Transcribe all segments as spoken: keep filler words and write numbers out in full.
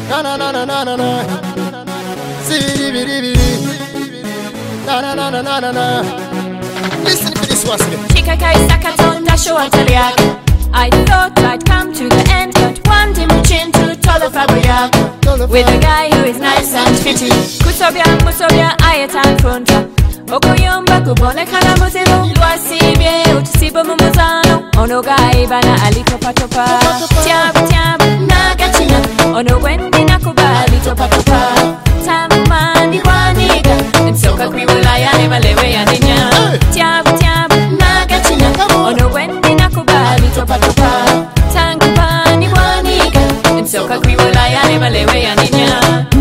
Na na na na na na na. Sibidi bidi bidi. Na na na na na na na. Listen to this one. Chikakai sakatonda show ataliak. I thought I'd come to the end, but one day muchin to Tolo Fabriak with a guy who is nice and fitty. Kusobia musobia ayatan fronta. Okoyomba kubone kana muzimu Luasibie utisibo mumuzano Ono gai bana alitopa topa Tiabu tiabu nagachina Ono wendi nakubali topa topa Tamumani waniga Nsoka kwiwula yani malewe ya ninya Tiabu tiabu nagachina Ono wendi nakubali topa topa Tangubani waniga Nsoka kwiwula yani malewe ya ninya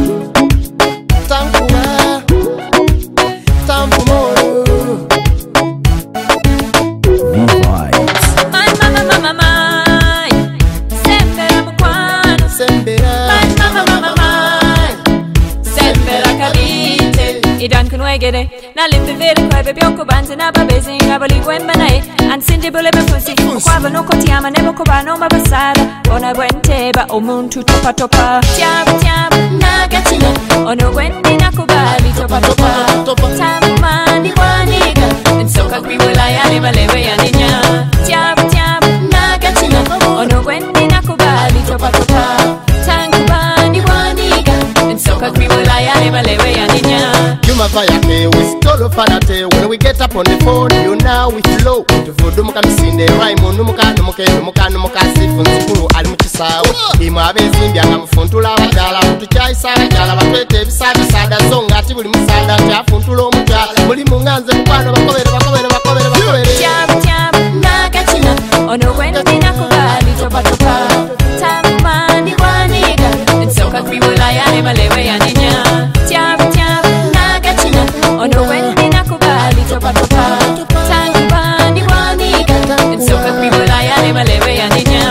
Idan kunwegere na limbe vere kwa bebyo banze na babezi ngabali kwemba nae ansinde bole befusi kwaba no kotiama nebo kobano mabasala ona bwenteba omuntu topa topa tiabu tiabu nagatina ono bwendi nakubali topa topa tamani kwaniga nsoka kwiwula yale malewe ya ninya tiabu tiabu nagatina ono bwendi nakubali topa topa tangubani kwaniga nsoka kwiwula yale malewe ya ninya. Fire we stole fanate. When we get up on the phone, you now we flow. To voodoo mukanisinde, raimo numuka numuke numuka numuka sifu nzukuru ali mukisawe. Ima abezimbi anga mufuntula abadala mutuchai sala jala batwete bisabi sada zonga ati buli musada tyafuntula omujala buli munganze mukwano bakobere bakobere bakobere bakobere. Tiabu tiabu nagatina ono wendi nakubali topa topa tamani waniga nsoka kwiwula yale malewe ya ninya. Tiabu tiabu ono wendi nakubali topa topa tangubani waniga nsoka kwiwula yale malewe ya ninya.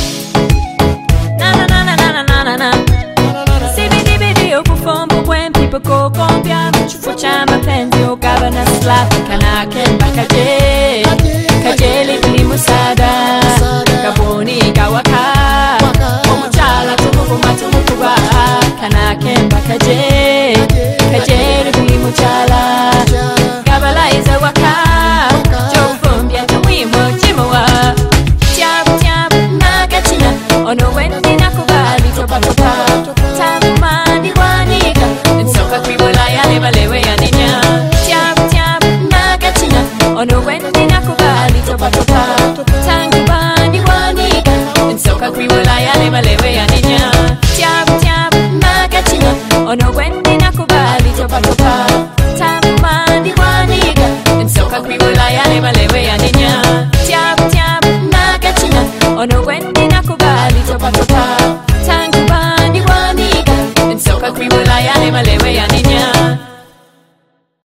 Na na na na na na na na Sibidi bidi okufombo kwempi poko kompya mchufo cha mapenzi ogaba na slap kanake bakaje kajeli bili musada kaboni kawaka omuchala tumukuma tumukuba kanake bakaje kajeli bili muchala gabala iza waka jofumbia tumwimo chimowa tiabu tiabu nagatina ono wendi nakubali topa topa tamani waniga nsoka kwiwula yale malewe ya ninya. Tiabu tiabu nagatina ono wendi nakubali topa topa tangubani waniga nsoka kwiwula yale malewe ya ninya. Tiabu tiabu nagatina ono wendi nakubali topa topa